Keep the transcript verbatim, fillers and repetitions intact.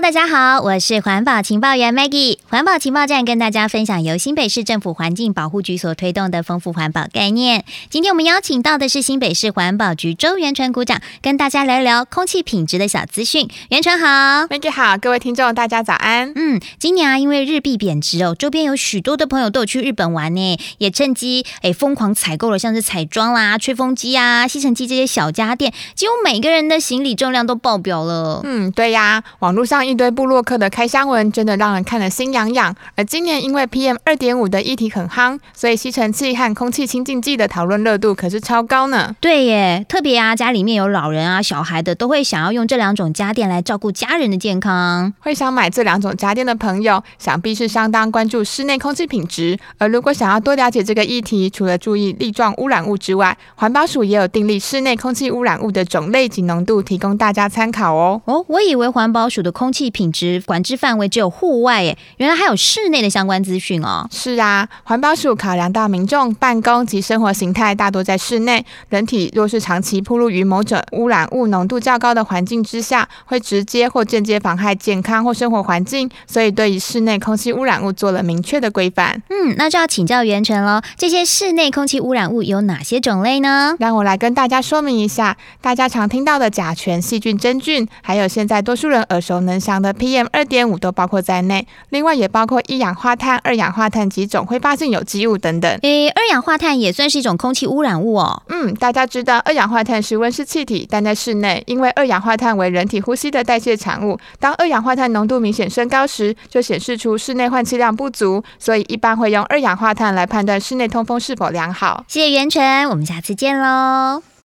大家好，我是环保情报员 Maggie。环保情报站跟大家分享由新北市政府环境保护局所推动的丰富环保概念。今天我们邀请到的是新北市环保局周元纯股长，跟大家聊聊空气品质的小资讯。元纯好。 Maggie 好，各位听众大家早安。 嗯，今年啊，因为日币贬值哦，周边有许多的朋友都有去日本玩呢，也趁机诶疯狂采购了像是彩妆啦、吹风机啊、吸尘器这些小家电，几乎每个人的行李重量都爆表了。 嗯，对呀，网络上一堆部落客的开箱文真的让人看了心痒痒。而今年因为 P M 二点五 的议题很夯，所以吸尘器和空气清净剂的讨论热度可是超高呢。 对耶，特别啊，家里面有老人啊、小孩的，都会想要用这两种家电来照顾家人的健康。 会想买这两种家电的朋友，想必是相当关注室内空气品质。而如果想要多了解这个议题，除了注意粒状污染物之外，环保署也有订立室内空气污染物的种类及浓度，提供大家参考哦。 哦，我以为环保署的空气品质管制范围只有户外耶，原来还有室内的相关资讯哦。 是啊，环保署考量到民众办公及生活形态大多在室内，人体若是长期暴露于某种污染物浓度较高的环境之下，会直接或间接妨害健康或生活环境，所以对于室内空气污染物做了明确的规范。 嗯，那就要请教元纯咯，这些室内空气污染物有哪些种类呢？ 让我来跟大家说明一下，大家常听到的甲醛、细菌、真菌，还有现在多数人耳熟能详的 P M 二点五 都包括在内，另外也包括一氧化碳、二氧化碳及总挥发性有机物等等。 诶，二氧化碳也算是一种空气污染物哦。 嗯，大家知道二氧化碳是温室气体，但在室内，因为二氧化碳为人体呼吸的代谢产物，当二氧化碳浓度明显升高时，就显示出室内换气量不足，所以一般会用二氧化碳来判断室内通风是否良好。 谢谢元纯，我们下次见咯。